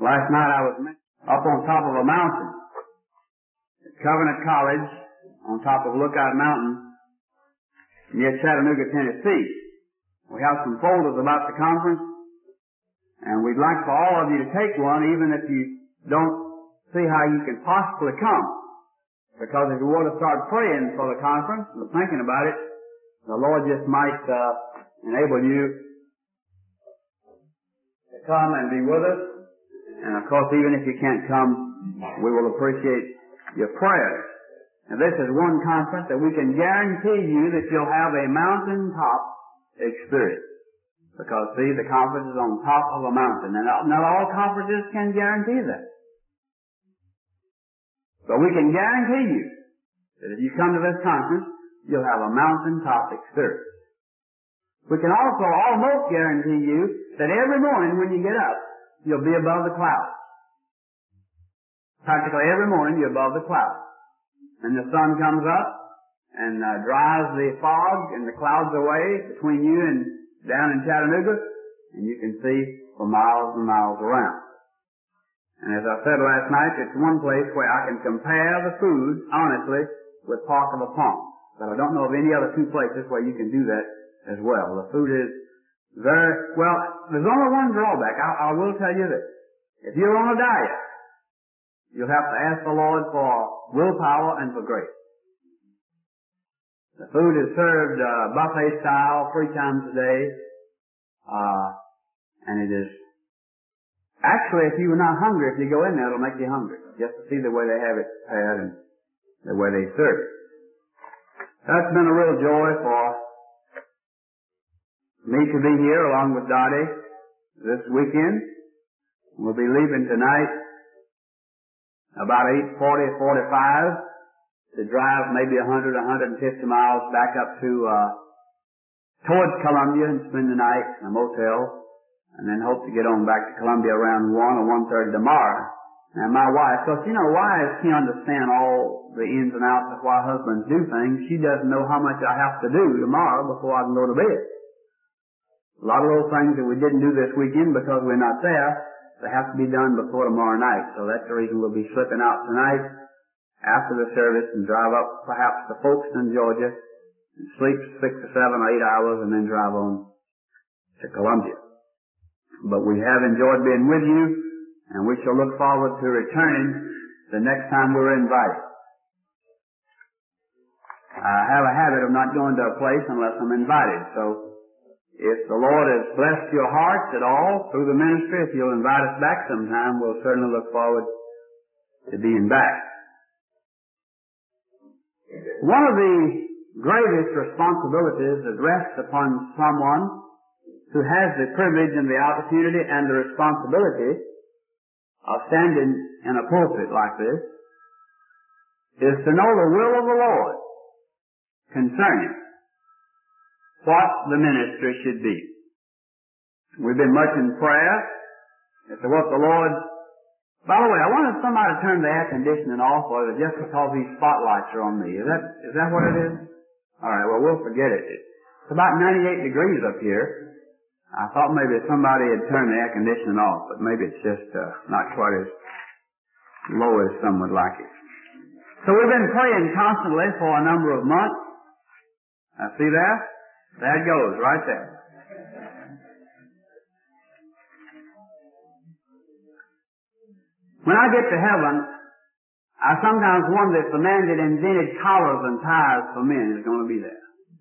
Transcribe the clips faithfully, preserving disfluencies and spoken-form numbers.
Last night I was up on top of a mountain at Covenant College, on top of Lookout Mountain, near Chattanooga, Tennessee. We have some folders about the conference, and we'd like for all of you to take one, even if you don't see how you can possibly come. Because if you want to start praying for the conference and thinking about it, the Lord just might uh, enable you to come and be with us. And of course, even if you can't come, we will appreciate your prayers. And this is one conference that we can guarantee you that you'll have a mountaintop experience. Because, see, the conference is on top of a mountain. And not all conferences can guarantee that. But we can guarantee you that if you come to this conference, you'll have a mountaintop experience. We can also almost guarantee you that every morning when you get up, you'll be above the clouds. Practically every morning you're above the clouds. And the sun comes up and uh, drives the fog and the clouds away between you and down in Chattanooga, and you can see for miles and miles around. And as I said last night, it's one place where I can compare the food, honestly, with Park of the Palms. But I don't know of any other two places where you can do that as well. The food is very, well, there's only one drawback. I, I will tell you this. If you're on a diet, you'll have to ask the Lord for willpower and for grace. The food is served uh, buffet style three times a day. Uh, and it is, actually, if you were not hungry, if you go in there, it'll make you hungry. Just to see the way they have it prepared and the way they serve it. That's been a real joy for me to be here along with Dottie this weekend. We'll be leaving tonight about eight forty, forty-five to drive maybe one hundred, one hundred fifty miles back up to, uh, towards Columbia and spend the night in a motel, and then hope to get on back to Columbia around one or one thirty tomorrow. And my wife, because you know, wives can't understand all the ins and outs of why husbands do things. She doesn't know how much I have to do tomorrow before I can go to bed. A lot of those things that we didn't do this weekend because we're not there, they have to be done before tomorrow night. So that's the reason we'll be slipping out tonight after the service and drive up perhaps to Folkestone, Georgia, and sleep six or seven or eight hours and then drive on to Columbia. But we have enjoyed being with you, and we shall look forward to returning the next time we're invited. I have a habit of not going to a place unless I'm invited, so if the Lord has blessed your hearts at all through the ministry, if you'll invite us back sometime, we'll certainly look forward to being back. One of the greatest responsibilities that rests upon someone who has the privilege and the opportunity and the responsibility of standing in a pulpit like this is to know the will of the Lord concerning what the ministry should be. We've been much in prayer as to what the Lord... By the way, I wanted somebody to turn the air conditioning off, or is it just because these spotlights are on me? Is that, is that what it is? Alright, well, we'll forget it. It's about ninety-eight degrees up here. I thought maybe somebody had turned the air conditioning off, but maybe it's just uh, not quite as low as some would like it. So we've been praying constantly for a number of months. Now see there? There it goes, right there. When I get to heaven, I sometimes wonder if the man that invented collars and ties for men is going to be there.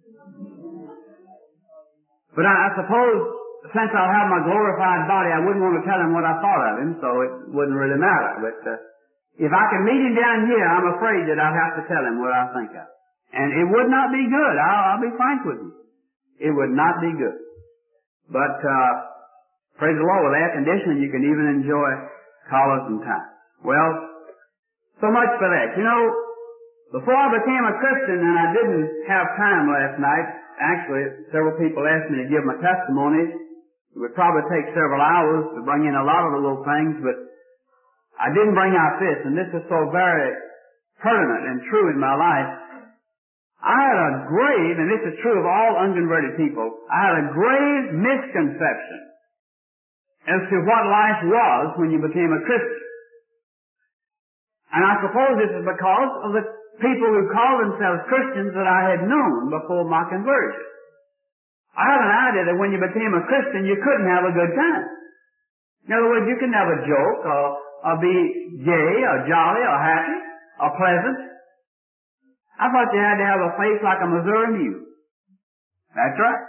But I, I suppose, since I'll have my glorified body, I wouldn't want to tell him what I thought of him, so it wouldn't really matter. But uh, if I can meet him down here, I'm afraid that I'll have to tell him what I think of. And it would not be good. I'll, I'll be frank with you. It would not be good. But, uh, praise the Lord, with air conditioning, you can even enjoy collars and ties. Well, so much for that. You know, before I became a Christian, and I didn't have time last night, actually, several people asked me to give my testimony. It would probably take several hours to bring in a lot of the little things, but I didn't bring out this, and this is so very pertinent and true in my life. I had a grave, and this is true of all unconverted people, I had a grave misconception as to what life was when you became a Christian. And I suppose this is because of the people who call themselves Christians that I had known before my conversion. I had an idea that when you became a Christian, you couldn't have a good time. In other words, you could never joke or, or be gay or jolly or happy or pleasant. I thought you had to have a face like a Missouri mule. That's right.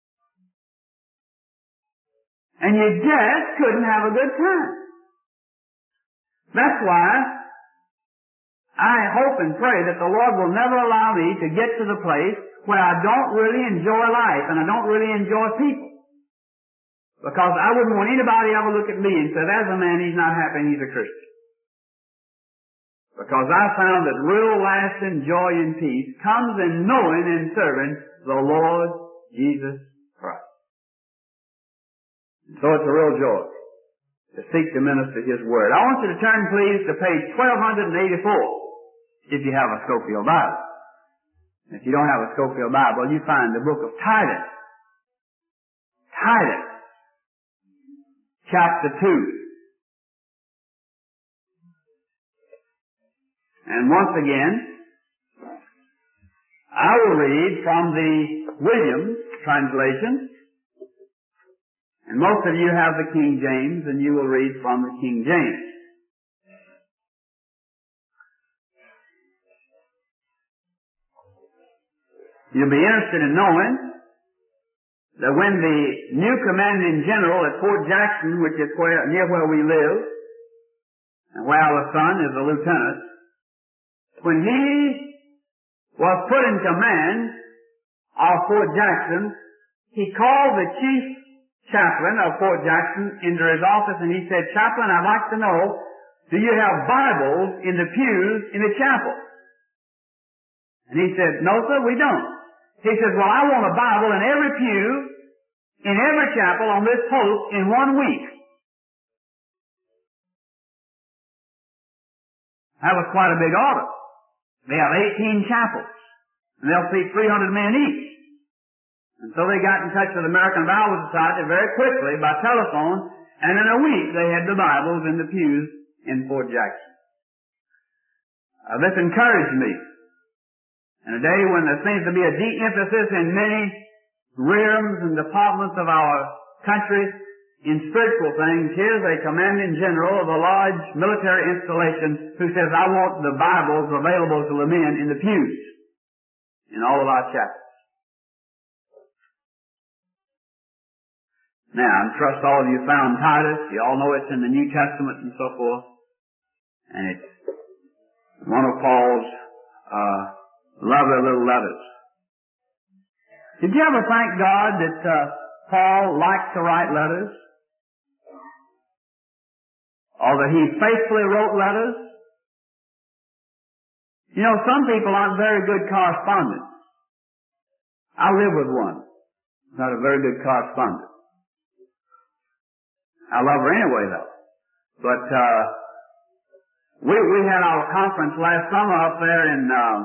And you just couldn't have a good time. That's why I hope and pray that the Lord will never allow me to get to the place where I don't really enjoy life and I don't really enjoy people. Because I wouldn't want anybody ever look at me and say, there's a man, he's not happy and he's a Christian. Because I found that real lasting joy and peace comes in knowing and serving the Lord Jesus Christ. And so it's a real joy to seek to minister His Word. I want you to turn, please, to page twelve eighty-four, if you have a Scofield Bible. If you don't have a Scofield Bible, you find the book of Titus. Titus, chapter two. And once again, I will read from the Williams translation. And most of you have the King James, and you will read from the King James. You'll be interested in knowing that when the new commanding general at Fort Jackson, which is where, near where we live, and where our son is a lieutenant, when he was put in command of Fort Jackson, he called the chief chaplain of Fort Jackson into his office and he said, Chaplain, I'd like to know, do you have Bibles in the pews in the chapel? And he said, no sir, we don't. He says, well, I want a Bible in every pew, in every chapel on this post in one week. That was quite a big order. They have eighteen chapels, and they'll seat three hundred men each. And so they got in touch with the American Bible Society very quickly by telephone, and in a week they had the Bibles in the pews in Fort Jackson. Uh, this encouraged me. In a day when there seems to be a de-emphasis in many realms and departments of our country in spiritual things, here's a commanding general of a large military installation who says, I want the Bibles available to the men in the pews in all of our chapels. Now, I trust all of you found Titus. You all know it's in the New Testament and so forth. And it's one of Paul's uh, lovely little letters. Did you ever thank God that uh, Paul liked to write letters? Or that he faithfully wrote letters? You know, some people aren't very good correspondents. I live with one. Not a very good correspondent. I love her anyway, though. But uh, we we had our conference last summer up there in uh,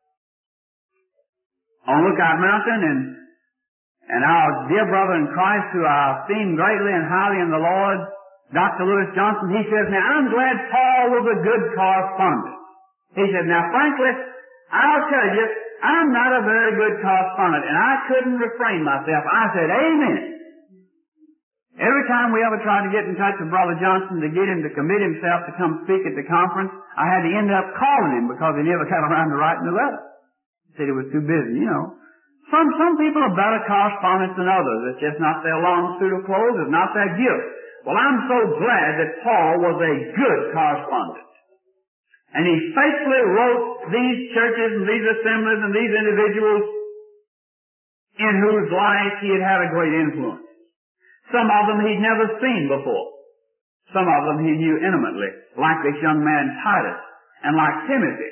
on Lookout Mountain, and and our dear brother in Christ, who I esteem greatly and highly in the Lord, Doctor Lewis Johnson, he says, now I'm glad Paul was a good correspondent. He said, now frankly, I'll tell you, I'm not a very good correspondent, and I couldn't refrain myself. I said, amen. Every time we ever tried to get in touch with Brother Johnson to get him to commit himself to come speak at the conference, I had to end up calling him because he never got around to writing the letter. He said he was too busy, you know. Some, some people are better correspondents than others. It's just not their long suit of clothes. It's not their gift. Well, I'm so glad that Paul was a good correspondent. And he faithfully wrote these churches and these assemblies and these individuals in whose life he had had a great influence. Some of them he'd never seen before. Some of them he knew intimately, like this young man Titus, and like Timothy.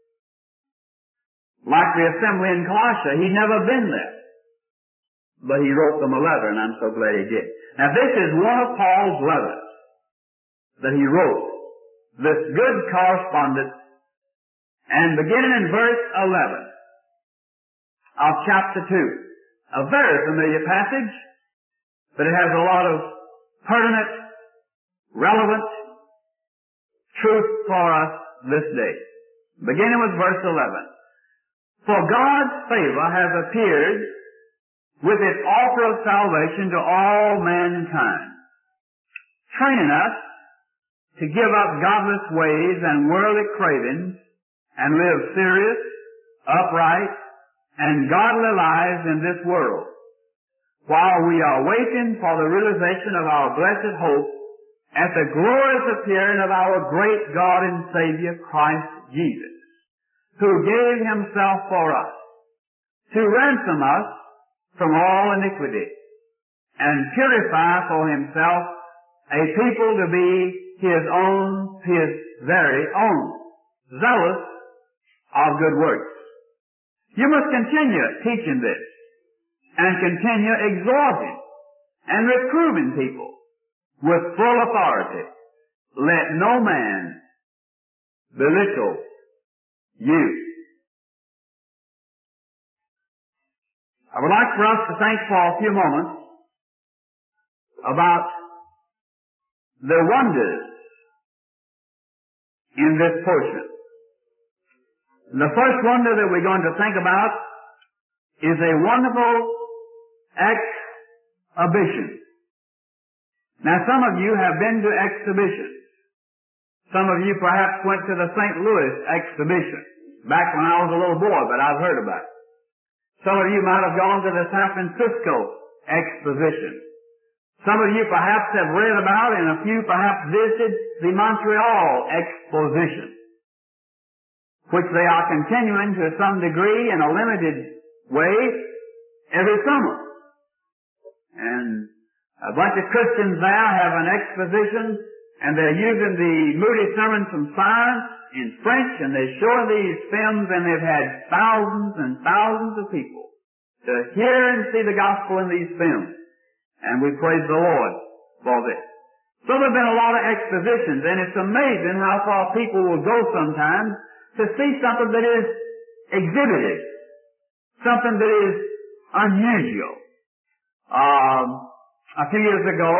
Like the assembly in Colossae, he'd never been there. But he wrote them a letter, and I'm so glad he did. Now this is one of Paul's letters that he wrote, this good correspondence, and beginning in verse eleven of chapter two, a very familiar passage, but it has a lot of pertinent, relevant truth for us this day. Beginning with verse eleven. For God's favor has appeared with its offer of salvation to all mankind, training us to give up godless ways and worldly cravings and live serious, upright, and godly lives in this world, while we are waiting for the realization of our blessed hope at the glorious appearing of our great God and Savior, Christ Jesus, who gave himself for us to ransom us from all iniquity and purify for himself a people to be his own, his very own, zealous of good works. You must continue teaching this and continue exhorting and reproving people with full authority. Let no man belittle you. I would like for us to think for a few moments about the wonders in this portion. The first wonder that we're going to think about is a wonderful exhibition. Now, some of you have been to exhibitions. Some of you perhaps went to the Saint Louis exhibition back when I was a little boy, but I've heard about it. Some of you might have gone to the San Francisco exposition. Some of you perhaps have read about, and a few perhaps visited the Montreal exposition, which they are continuing to some degree in a limited way every summer. And a bunch of Christians there have an exposition, and they're using the Moody Sermons from Science in French, and they're showing these films, and they've had thousands and thousands of people to hear and see the gospel in these films. And we praise the Lord for this. So there have been a lot of expositions, and it's amazing how far people will go sometimes to see something that is exhibited, something that is unusual. Um, a few years ago,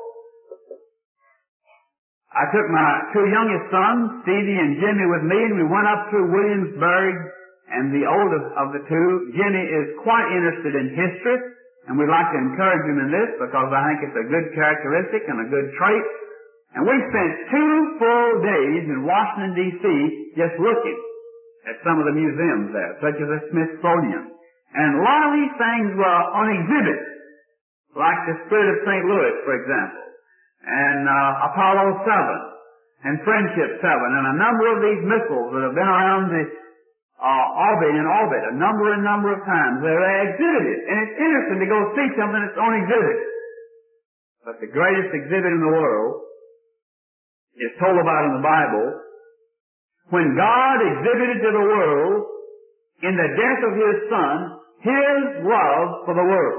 I took my two youngest sons, Stevie and Jimmy, with me, and we went up through Williamsburg, and the oldest of the two, Jimmy, is quite interested in history, and we'd like to encourage him in this because I think it's a good characteristic and a good trait. And we spent two full days in Washington, D C just looking at some of the museums there, such as the Smithsonian. And a lot of these things were on exhibit, like the Spirit of Saint Louis, for example, and uh, Apollo seven, and Friendship seven, and a number of these missiles that have been around the uh, orbit in orbit a number and number of times. They're exhibited, and it's interesting to go see something that's on exhibit. But the greatest exhibit in the world is told about in the Bible when God exhibited to the world in the death of His Son His love for the world.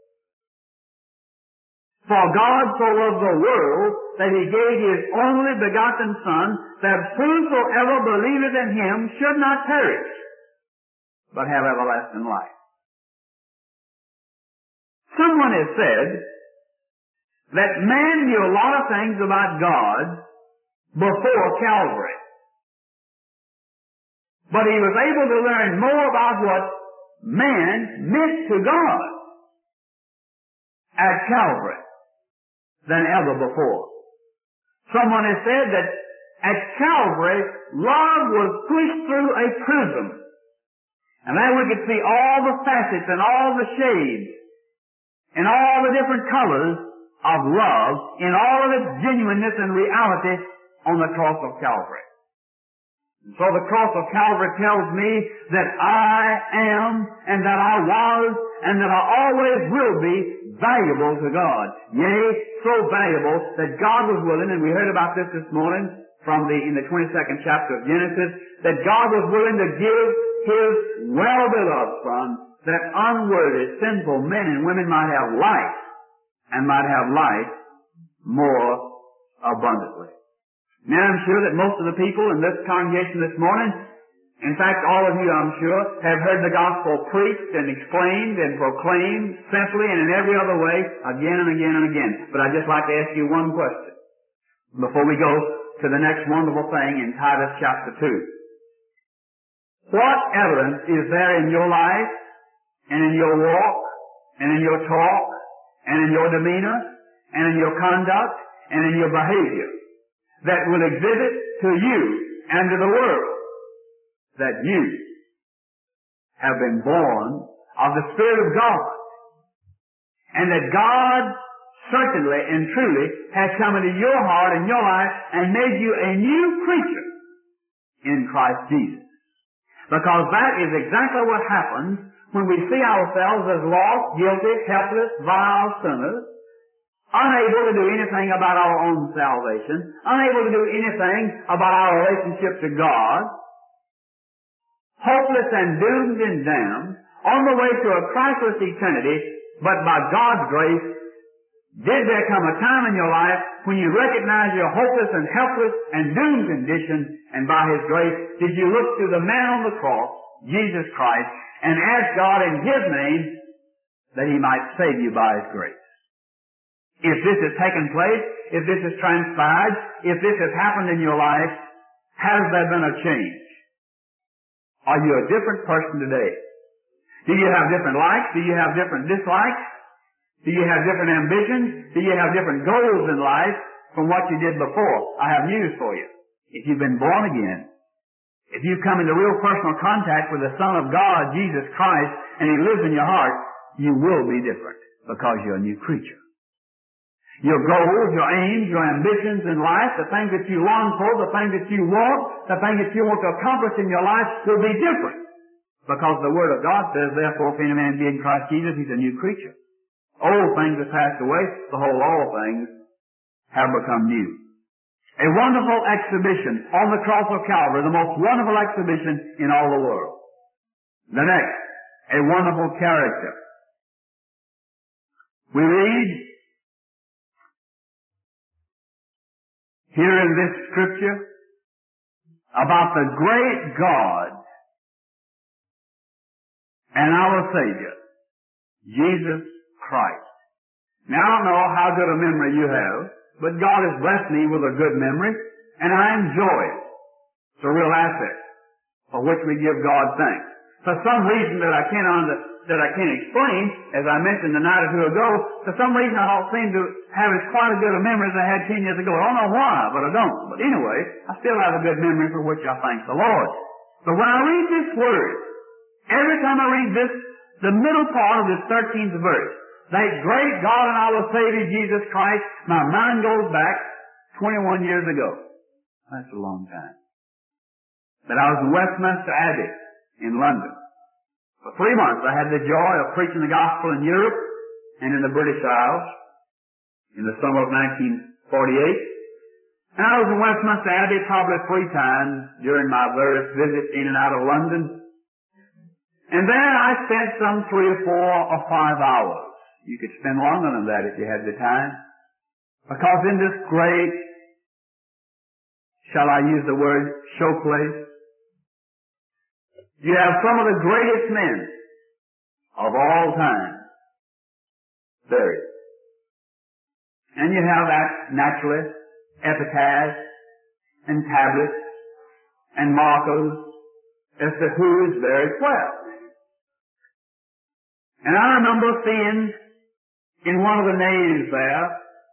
For God so loved the world that He gave His only begotten Son, that whosoever believeth in Him should not perish, but have everlasting life. Someone has said that man knew a lot of things about God before Calvary, but he was able to learn more about what man meant to God at Calvary than ever before. Someone has said that at Calvary, love was pushed through a prism, and there we could see all the facets and all the shades and all the different colors of love in all of its genuineness and reality on the cross of Calvary. And so the cross of Calvary tells me that I am and that I was and that I always will be valuable to God. Yea, so valuable that God was willing, and we heard about this this morning from the, in the twenty-second chapter of Genesis, that God was willing to give His well-beloved Son that unworthy, sinful men and women might have life, and might have life more abundantly. Now I'm sure that most of the people in this congregation this morning In fact, all of you, I'm sure, have heard the gospel preached and explained and proclaimed simply and in every other way again and again and again. But I'd just like to ask you one question before we go to the next wonderful thing in Titus chapter two. What evidence is there in your life and in your walk and in your talk and in your demeanor and in your conduct and in your behavior that will exhibit to you and to the world that you have been born of the Spirit of God, and that God certainly and truly has come into your heart and your life and made you a new creature in Christ Jesus? Because that is exactly what happens when we see ourselves as lost, guilty, helpless, vile sinners, unable to do anything about our own salvation, unable to do anything about our relationship to God, hopeless and doomed and damned, on the way to a Christless eternity. But by God's grace, did there come a time in your life when you recognized your hopeless and helpless and doomed condition, and by His grace did you look to the man on the cross, Jesus Christ, and ask God in His name that He might save you by His grace? If this has taken place, if this has transpired, if this has happened in your life, has there been a change? Are you a different person today? Do you have different likes? Do you have different dislikes? Do you have different ambitions? Do you have different goals in life from what you did before? I have news for you. If you've been born again, if you've come into real personal contact with the Son of God, Jesus Christ, and He lives in your heart, you will be different because you're a new creature. Your goals, your aims, your ambitions in life, the things that you long for, the things that you want, the things that you want to accomplish in your life will be different. Because the Word of God says, therefore, if any man be in Christ Jesus, he's a new creature. Old things have passed away, behold, all things have become new. A wonderful exhibition on the cross of Calvary, the most wonderful exhibition in all the world. The next, a wonderful character. We read here in this scripture about the great God and our Savior, Jesus Christ. Now, I don't know how good a memory you have, but God has blessed me with a good memory, and I enjoy it. It's a real asset for which we give God thanks. For some reason that I can't under, that I can't explain, as I mentioned a night or two ago, for some reason I don't seem to have as quite a good a memory as I had ten years ago. I don't know why, but I don't. But anyway, I still have a good memory for which I thank the Lord. But when I read this word, every time I read this, the middle part of this thirteenth verse, that great God and our Savior Jesus Christ, my mind goes back twenty-one years ago. That's a long time. But I was in Westminster Abbey in London. For three months I had the joy of preaching the gospel in Europe and in the British Isles in the summer of nineteen forty-eight. And I was in Westminster Abbey probably three times during my various visits in and out of London. And there I spent some three or four or five hours. You could spend longer than that if you had the time. Because in this great, shall I use the word, show place, you have some of the greatest men of all time buried. And you have that naturally epitaphs and tablets and markers as to who is buried where. And I remember seeing in one of the naves there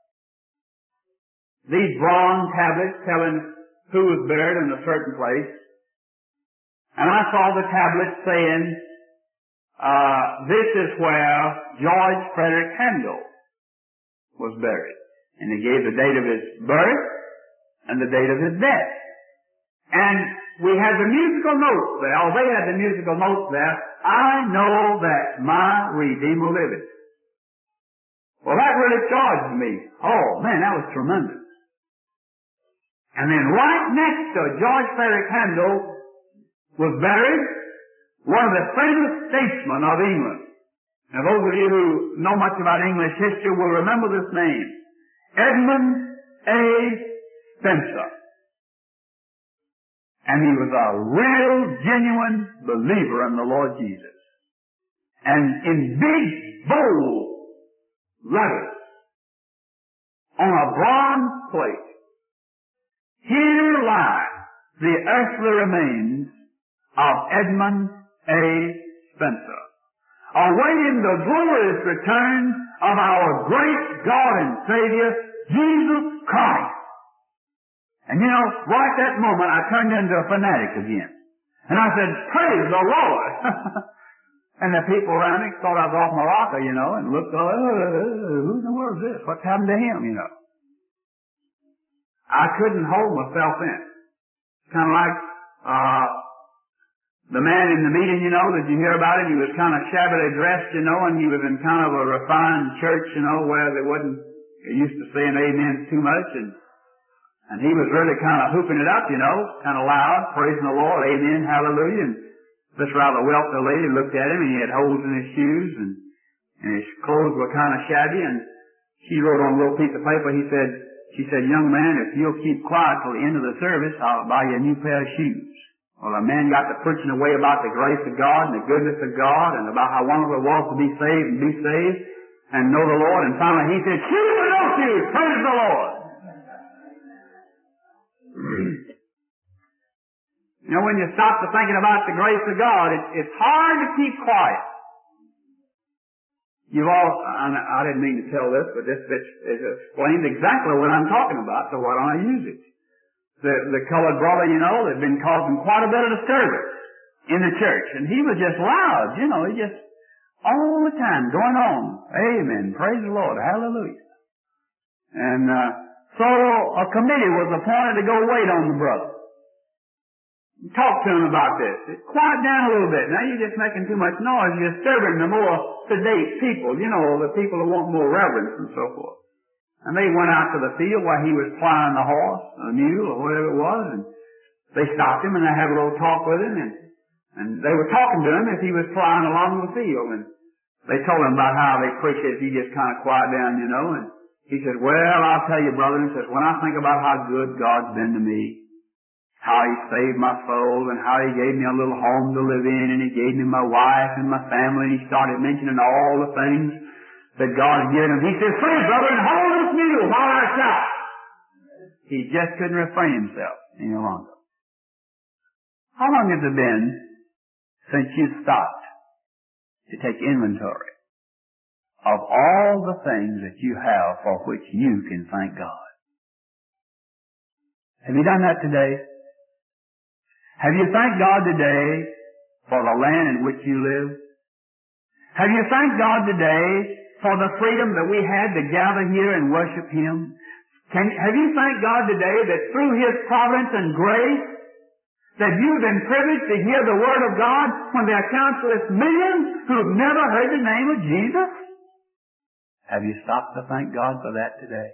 these bronze tablets telling who was buried in a certain place. And I saw the tablet saying, uh, this is where George Frederick Handel was buried. And he gave the date of his birth and the date of his death. And we had the musical notes there, or they had the musical notes there, I know that my Redeemer liveth. Well, that really charged me. Oh, man, that was tremendous. And then right next to George Frederick Handel was buried one of the famous statesmen of England. Now, those of you who know much about English history will remember this name. Edmund A. Spenser. And he was a real, genuine believer in the Lord Jesus. And in big, bold letters on a bronze plate, here lie the earthly remains of Edmund A. Spencer, awaiting the glorious return of our great God and Savior, Jesus Christ. And you know, right that moment I turned into a fanatic again. And I said, praise the Lord! And the people around me thought I was off my rocker, you know, and looked, oh, who in the world is this? What's happened to him, you know? I couldn't hold myself in. Kind of like, uh, the man in the meeting, you know, did you hear about him? He was kind of shabbily dressed, you know, and he was in kind of a refined church, you know, where they wasn't used to saying amen too much, and and he was really kind of hooping it up, you know, kind of loud, praising the Lord, amen, hallelujah, and this rather wealthy lady looked at him, and he had holes in his shoes, and, and his clothes were kind of shabby, and she wrote on a little piece of paper, he said, she said, young man, if you'll keep quiet till the end of the service, I'll buy you a new pair of shoes. Well, the man got to preaching away about the grace of God and the goodness of God and about how wonderful it was to be saved and be saved and know the Lord. And finally he said, shoes or no shoes, praise the Lord. You know, when you stop to thinking about the grace of God, it, it's hard to keep quiet. You've all, I didn't mean to tell this, but this, this, this explains exactly what I'm talking about, so why don't I use it? The, the colored brother, you know, had been causing quite a bit of disturbance in the church, and he was just loud, you know, he just, all the time, going on. Amen, praise the Lord, hallelujah. And, uh, so a committee was appointed to go wait on the brother. Talk to him about this. Quiet down a little bit. Now you're just making too much noise. You're disturbing the more sedate people, you know, the people who want more reverence and so forth. And they went out to the field while he was plying the horse, a mule, or whatever it was, and they stopped him and they had a little talk with him, and, and they were talking to him as he was flying along the field, and they told him about how they appreciate if he just kind of quiet down, you know, and he said, well, I'll tell you, brother, he says, when I think about how good God's been to me, how he saved my soul, and how he gave me a little home to live in, and he gave me my wife and my family, and he started mentioning all the things that God had given him. He said, please, brother, and hold this mule while I shout. He just couldn't refrain himself any longer. How long has it been since you stopped to take inventory of all the things that you have for which you can thank God? Have you done that today? Have you thanked God today for the land in which you live? Have you thanked God today for the freedom that we had to gather here and worship Him? Can, have you thanked God today that through His providence and grace that you've been privileged to hear the Word of God when there are countless millions who've never heard the name of Jesus? Have you stopped to thank God for that today?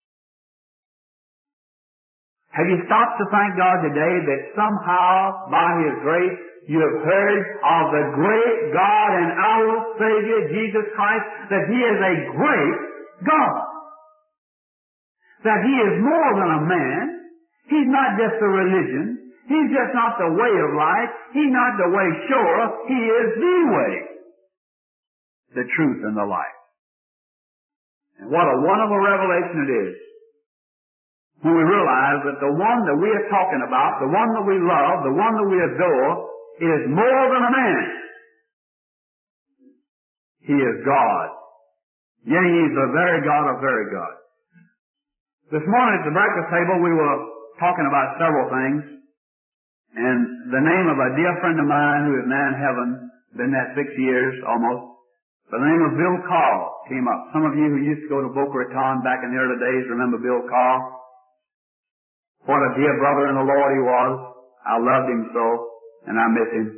Have you stopped to thank God today that somehow, by His grace, you have heard of the great God and our Savior, Jesus Christ, that He is a great God? That He is more than a man. He's not just a religion. He's just not the way of life. He's not the way sure. He is the way, the truth, and the life. And what a wonderful revelation it is when we realize that the one that we are talking about, the one that we love, the one that we adore, is more than a man. He is God. Yea, He is the very God of very God. This morning at the breakfast table we were talking about several things, and the name of a dear friend of mine who is now in heaven, been there six years almost, the name of Bill Carl came up. Some of you who used to go to Boca Raton back in the early days remember Bill Carl. What a dear brother in the Lord he was. I loved him so, and I miss him.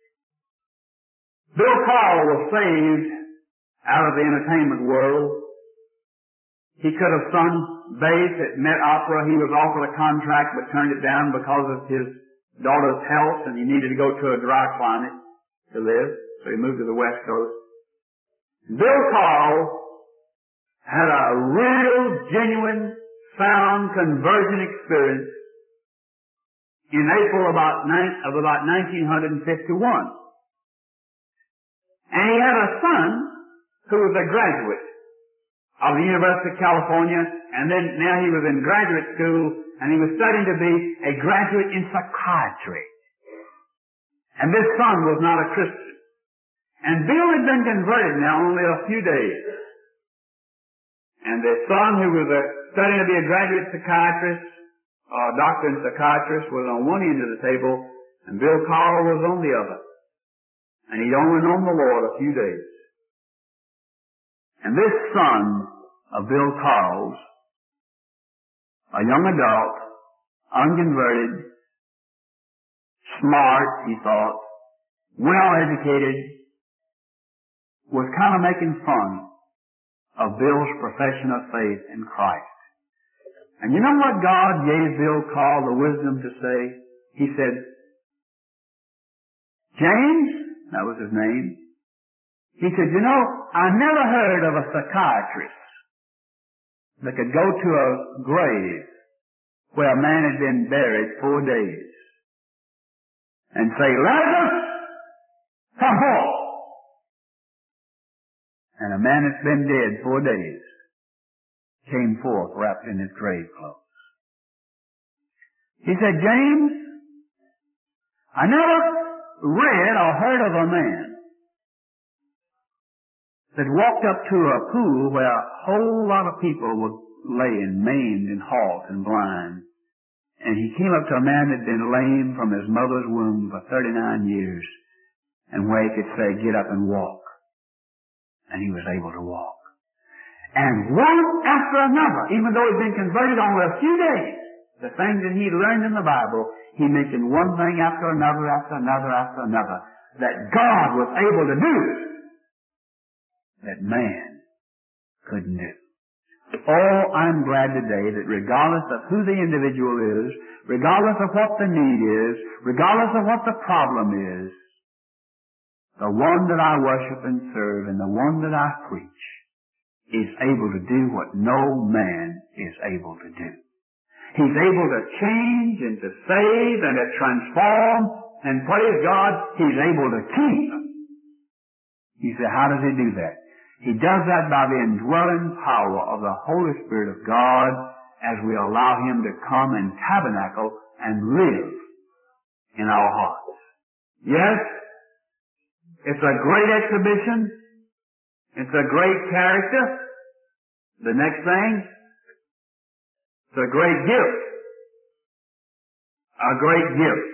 Bill Carl was saved out of the entertainment world. He could have sung bass at Met Opera. He was offered a contract but turned it down because of his daughter's health, and he needed to go to a dry climate to live, so he moved to the West Coast. Bill Carl had a real, genuine, sound conversion experience in April about nine, of about nineteen fifty-one. And he had a son who was a graduate of the University of California, and then now he was in graduate school, and he was studying to be a graduate in psychiatry. And this son was not a Christian. And Bill had been converted now only a few days. And the son who was a, studying to be a graduate psychiatrist, or doctor and psychiatrist, was on one end of the table, and Bill Carl was on the other. And he'd only known the Lord a few days. And this son of Bill Carl's, a young adult, unconverted, smart, he thought, well-educated, was kind of making fun of Bill's profession of faith in Christ. And you know what God gave Bill Carl the wisdom to say? He said, James, that was his name, he said, you know, I never heard of a psychiatrist that could go to a grave where a man had been buried four days and say, Lazarus, come forth. And a man that's been dead four days came forth wrapped in his grave clothes. He said, James, I never read or heard of a man that walked up to a pool where a whole lot of people were laying maimed and halt and blind. And he came up to a man that had been lame from his mother's womb for thirty-nine years, and where he could say, get up and walk. And he was able to walk. And one after another, even though he'd been converted only a few days, the things that he'd learned in the Bible, he mentioned one thing after another, after another, after another, that God was able to do that man couldn't do. Oh, I'm glad today that regardless of who the individual is, regardless of what the need is, regardless of what the problem is, the one that I worship and serve and the one that I preach is able to do what no man is able to do. He's able to change and to save and to transform, and praise God, He's able to keep. You say, how does He do that? He does that by the indwelling power of the Holy Spirit of God as we allow Him to come and tabernacle and live in our hearts. Yes, it's a great exhibition. It's a great character. The next thing, it's a great gift. A great gift.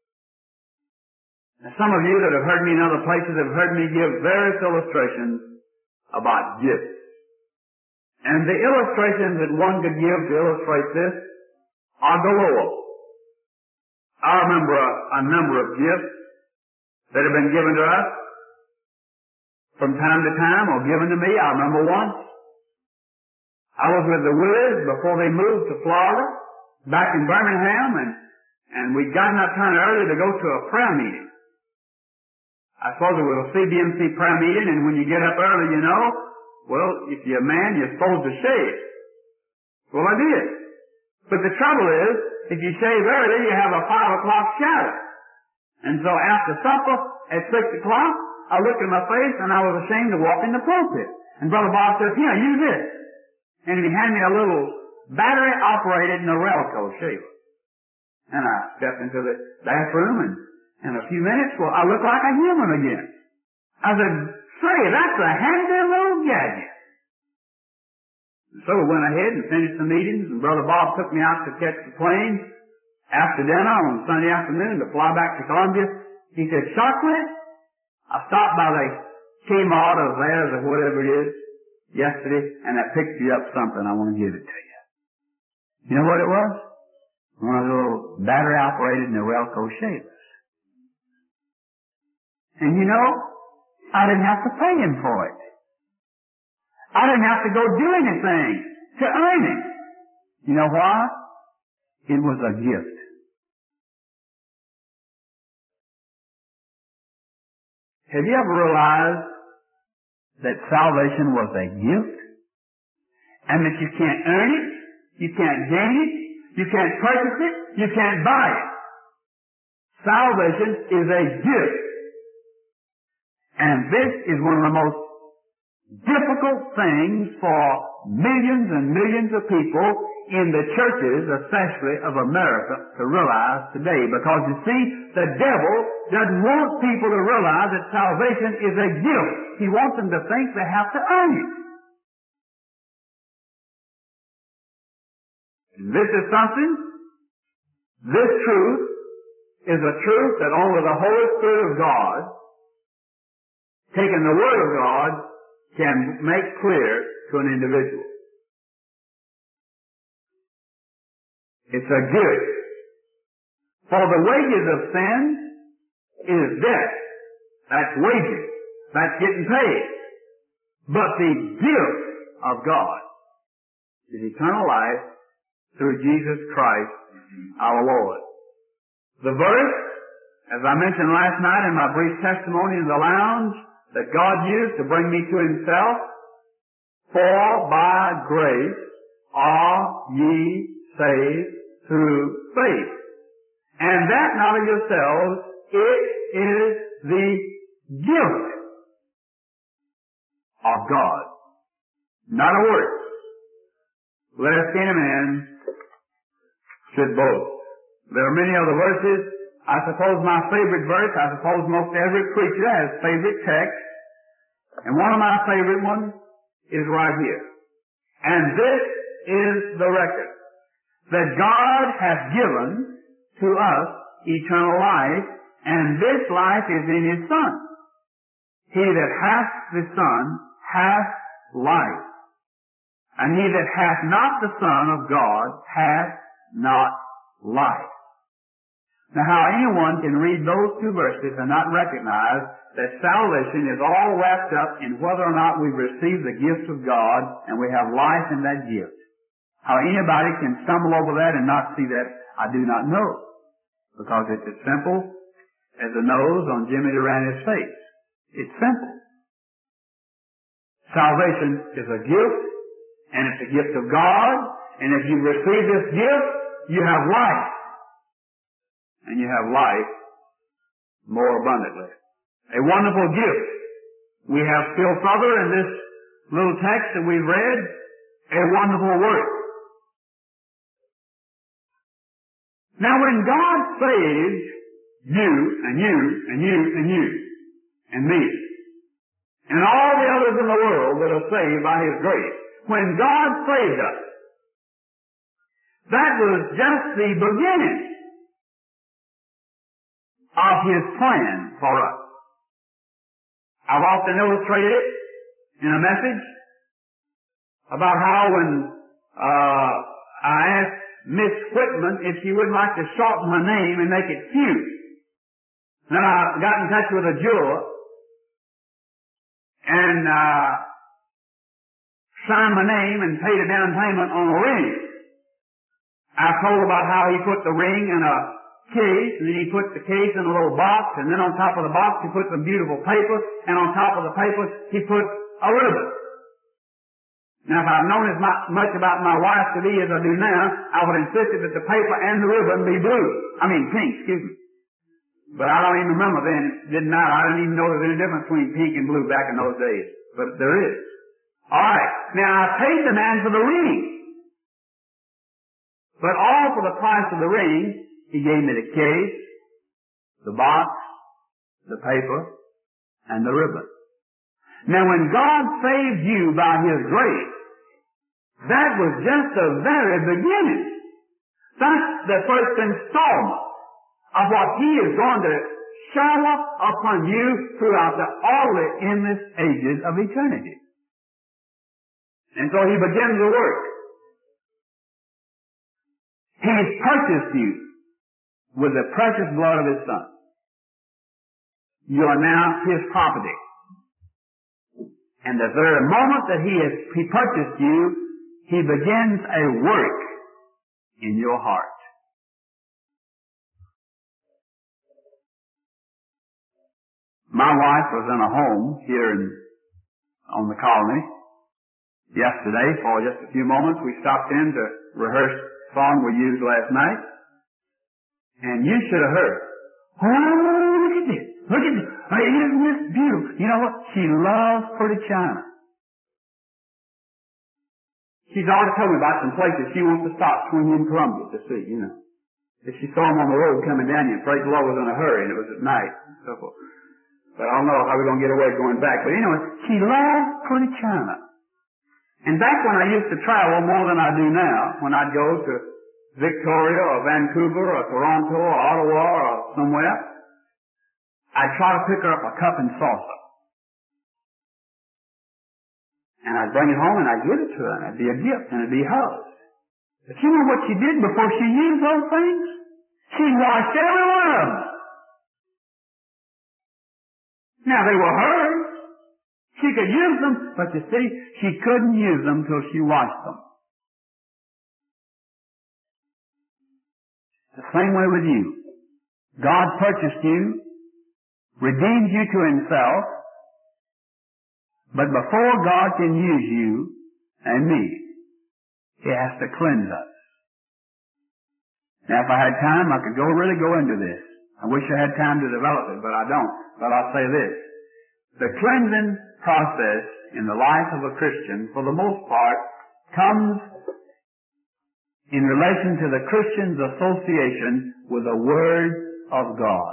Now, some of you that have heard me in other places have heard me give various illustrations about gifts. And the illustrations that one could give to illustrate this are galore. I remember a, a number of gifts that have been given to us from time to time, or given to me. I remember once. I was with the Willies before they moved to Florida, back in Birmingham, and, and we'd gotten up kind of early to go to a prayer meeting. I suppose it was a C B M C prayer meeting, and when you get up early, you know, well, if you're a man, you're supposed to shave. Well, I did. But the trouble is, if you shave early, you have a five o'clock shadow. And so after supper, at six o'clock, I looked at my face, and I was ashamed to walk in the pulpit. And Brother Bob says, here, use this. And he handed me a little battery-operated Norelco shaver. And I stepped into the bathroom, and in a few minutes, well, I looked like a human again. I said, say, that's a handy little gadget. And so we went ahead and finished the meetings, and Brother Bob took me out to catch the plane after dinner on Sunday afternoon to fly back to Columbia. He said, Shockley, I stopped by the Kmart or theirs or whatever it is yesterday, and I picked you up something. I want to give it to you. You know what it was? One of those little battery-operated Norelco shavers. And you know, I didn't have to pay him for it. I didn't have to go do anything to earn it. You know why? It was a gift. Have you ever realized that salvation was a gift? And that you can't earn it, you can't gain it, you can't purchase it, you can't buy it. Salvation is a gift. And this is one of the most difficult things for millions and millions of people in the churches, especially of America, to realize today. Because you see, the devil doesn't want people to realize that salvation is a gift. He wants them to think they have to earn it. This is something, this truth is a truth that only the Holy Spirit of God, taking the Word of God, can make clear to an individual. It's a gift. For the wages of sin is death. That's wages. That's getting paid. But the gift of God is eternal life through Jesus Christ our Lord. The verse, as I mentioned last night in my brief testimony in the lounge, that God used to bring me to Himself, for by grace are ye saved through faith. And that not of yourselves, it is the gift of God, not a work. Lest any man should boast. There are many other verses. I suppose my favorite verse, I suppose most every preacher has favorite texts, and one of my favorite ones is right here. And this is the record, that God hath given to us eternal life, and this life is in His Son. He that hath the Son hath life, and he that hath not the Son of God hath not life. Now how anyone can read those two verses and not recognize that salvation is all wrapped up in whether or not we've received the gift of God and we have life in that gift. How anybody can stumble over that and not see that, I do not know. Because it's as simple as the nose on Jimmy Durant's face. It's simple. Salvation is a gift, and it's a gift of God, and if you receive this gift, you have life. And you have life more abundantly. A wonderful gift. We have still further in this little text that we've read, a wonderful work. Now when God saves you, and you, and you, and you, and me, and all the others in the world that are saved by His grace, when God saved us, that was just the beginning of His plan for us. I've often illustrated it in a message about how when uh, I asked Miss Whitman if she would like to shorten my name and make it Hugh. Then I got in touch with a jeweler and uh, signed my name and paid a down payment on a ring. I told about how he put the ring in a case, and then he put the case in a little box, and then on top of the box he put some beautiful paper, and on top of the paper he put a ribbon. Now if I'd known as much about my wife to be as I do now, I would have insisted that the paper and the ribbon be blue. I mean pink, excuse me. But I don't even remember then. It didn't matter. I didn't even know there was any difference between pink and blue back in those days. But there is. Alright. Now I paid the man for the ring. But all for the price of the ring, he gave me the case, the box, the paper, and the ribbon. Now when God saved you by His grace, that was just the very beginning. That's the first installment of what He is going to shower upon you throughout the all the endless ages of eternity. And so He begins the work. He's purchased you with the precious blood of His Son. You are now His property. And the very moment that He has He purchased you, He begins a work in your heart. My wife was in a home here in, on the colony yesterday for just a few moments. We stopped in to rehearse the song we used last night. And you should have heard Oh, look at this. Look at this. Oh, isn't this beautiful? You know what? She loves pretty china. She's already told me about some places she wants to stop between in Columbia to see, you know. If she saw them on the road coming down here, afraid the Lord was in a hurry and it was at night and so forth. But I don't know how we're going to get away going back. But anyway, she loves pretty china. And back when I used to travel more than I do now, when I'd go to Victoria or Vancouver or Toronto or Ottawa or somewhere, I'd try to pick her up a cup and saucer. And I'd bring it home and I'd give it to her and it'd be a gift and it'd be hers. But you know what she did before she used those things? She washed every one of them. Now they were hers. She could use them, but you see, she couldn't use them till she washed them. The same way with you. God purchased you, redeemed you to Himself, but before God can use you and me, He has to cleanse us. Now if I had time, I could go really go into this. I wish I had time to develop it, but I don't. But I'll say this. The cleansing process in the life of a Christian, for the most part, comes in relation to the Christian's association with the Word of God.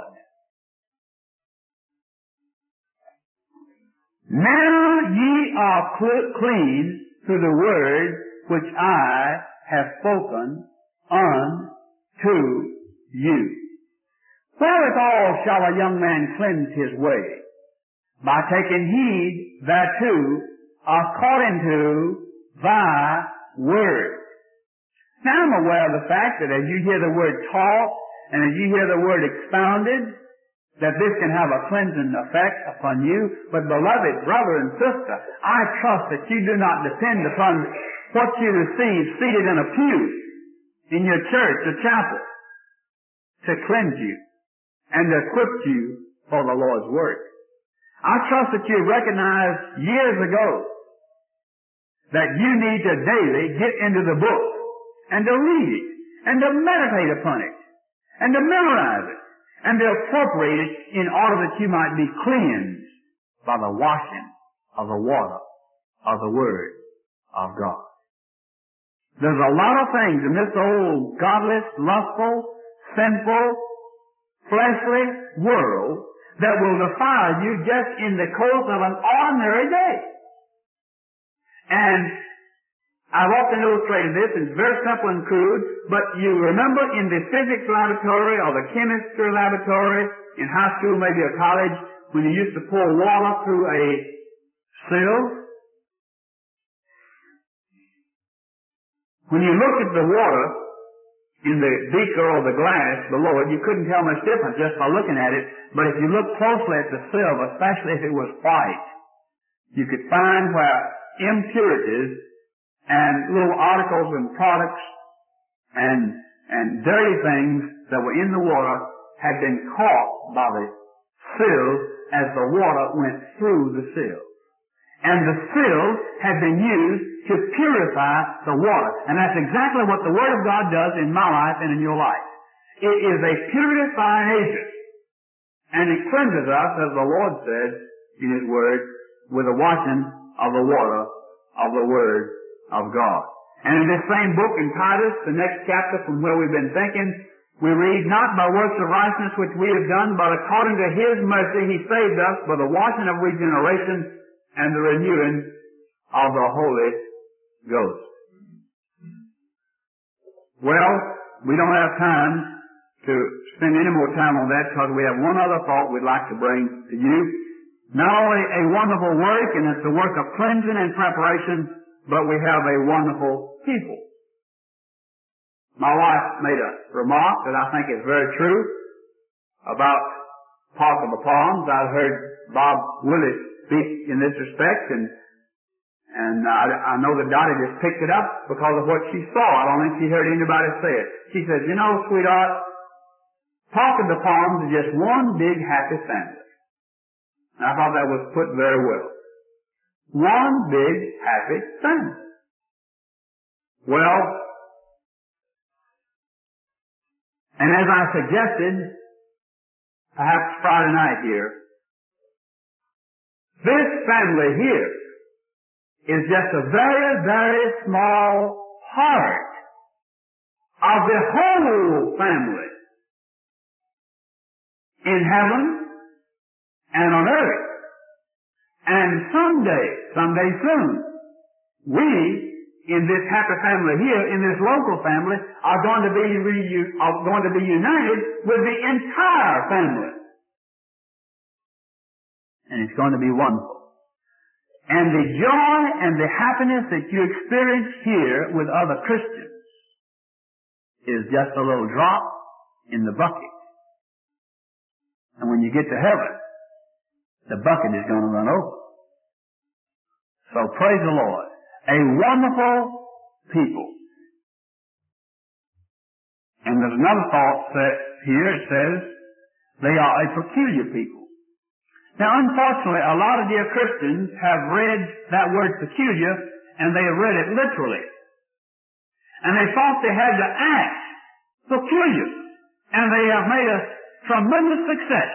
Now ye are cl- clean through the word which I have spoken unto you. Wherewithal shall a young man cleanse his way? By taking heed thereto according to thy word. Now I'm aware of the fact that as you hear the word taught and as you hear the word expounded, that this can have a cleansing effect upon you. But beloved brother and sister, I trust that you do not depend upon what you receive seated in a pew in your church or chapel to cleanse you and to equip you for the Lord's work. I trust that you recognized years ago that you need to daily get into the book and to read it and to meditate upon it and to memorize it and to appropriate it in order that you might be cleansed by the washing of the water of the Word of God. There's a lot of things in this old godless, lustful, sinful, fleshly world that will defile you just in the course of an ordinary day. And I've often illustrated this, and it's very simple and crude, but you remember in the physics laboratory or the chemistry laboratory in high school, maybe or college, when you used to pour water through a sieve? When you looked at the water in the beaker or the glass below it, you couldn't tell much difference just by looking at it, but if you looked closely at the sieve, especially if it was white, you could find where impurities and little articles and products and and dirty things that were in the water had been caught by the sieve as the water went through the sieve. And the sieve had been used to purify the water. And that's exactly what the Word of God does in my life and in your life. It is a purifying agent. And it cleanses us, as the Lord said in His Word, with the washing of the water of the Word of God. And in this same book in Titus, the next chapter from where we've been thinking, we read, not by works of righteousness which we have done, but according to His mercy He saved us by the washing of regeneration and the renewing of the Holy Ghost. Well, we don't have time to spend any more time on that because we have one other thought we'd like to bring to you. Not only a wonderful work, and it's the work of cleansing and preparation, but we have a wonderful people. My wife made a remark that I think is very true about Park of the Palms. I've heard Bob Willis speak in this respect, and and I, I know that Dottie just picked it up because of what she saw. I don't think she heard anybody say it. She says, you know, sweetheart, Park of the Palms is just one big happy family. And I thought that was put very well. One big happy family. Well, and as I suggested, perhaps Friday night here. This family here is just a very, very small part of the whole family in heaven and on earth. And someday, someday soon, we in this happy family here, in this local family, are going to be reu- are going to be united with the entire family. And it's going to be wonderful. And the joy and the happiness that you experience here with other Christians is just a little drop in the bucket. And when you get to heaven, the bucket is going to run over. So praise the Lord. A wonderful people. And there's another thought that here it says they are a peculiar people. Now unfortunately, a lot of dear Christians have read that word peculiar and they have read it literally. And they thought they had to act peculiar. And they have made a tremendous success.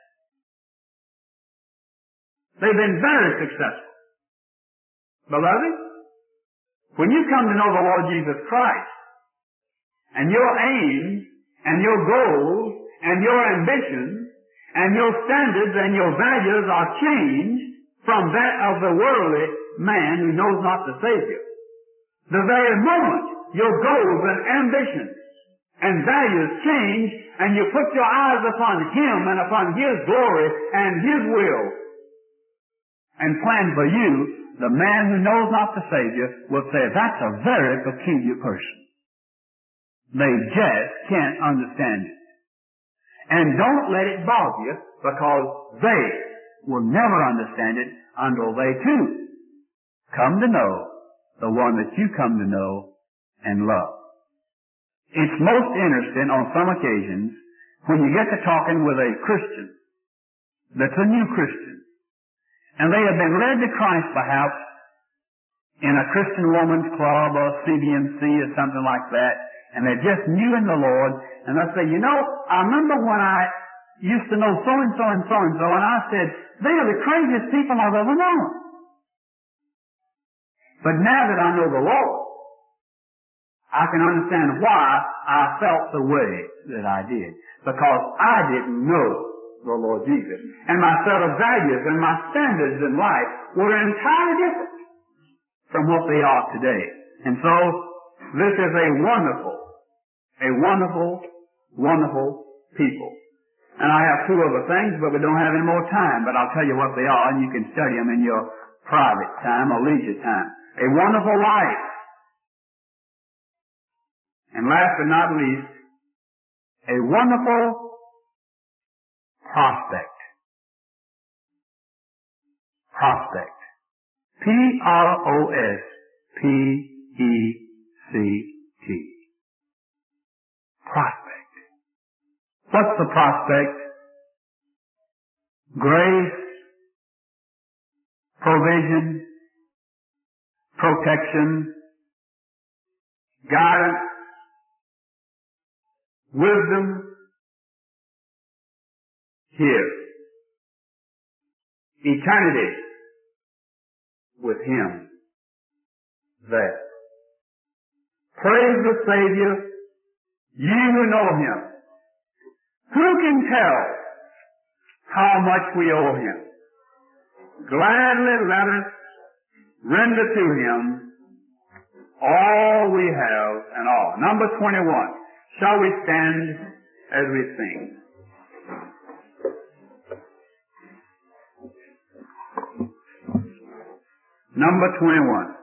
They've been very successful. Beloved, when you come to know the Lord Jesus Christ, and your aim, and your goals, and your ambitions, and your standards and your values are changed from that of the worldly man who knows not the Savior, the very moment your goals and ambitions and values change, and you put your eyes upon Him and upon His glory and His will, and plan for you, the man who knows not the Savior will say, that's a very peculiar person. They just can't understand it. And don't let it bother you, because they will never understand it until they too come to know the one that you come to know and love. It's most interesting on some occasions when you get to talking with a Christian that's a new Christian, and they have been led to Christ perhaps in a Christian woman's club or C B M C or something like that, and they're just new in the Lord, and they'll say, you know, I remember when I used to know so-and-so and so-and-so, and I said, they are the craziest people I've ever known. But now that I know the Lord, I can understand why I felt the way that I did. Because I didn't know the Lord Jesus. And my set of values and my standards in life were entirely different from what they are today. And so, this is a wonderful, a wonderful, wonderful people. And I have two other things, but we don't have any more time. But I'll tell you what they are, and you can study them in your private time or leisure time. A wonderful life. And last but not least, a wonderful prospect. Prospect. P R O S P E C T. Prospect. What's the prospect? Grace, provision, protection, guidance, wisdom, here. Eternity with Him there. Praise the Savior, you who know Him. Who can tell how much we owe Him? Gladly let us render to Him all we have and all. Number twenty-one. Shall we stand as we sing? Number twenty-one.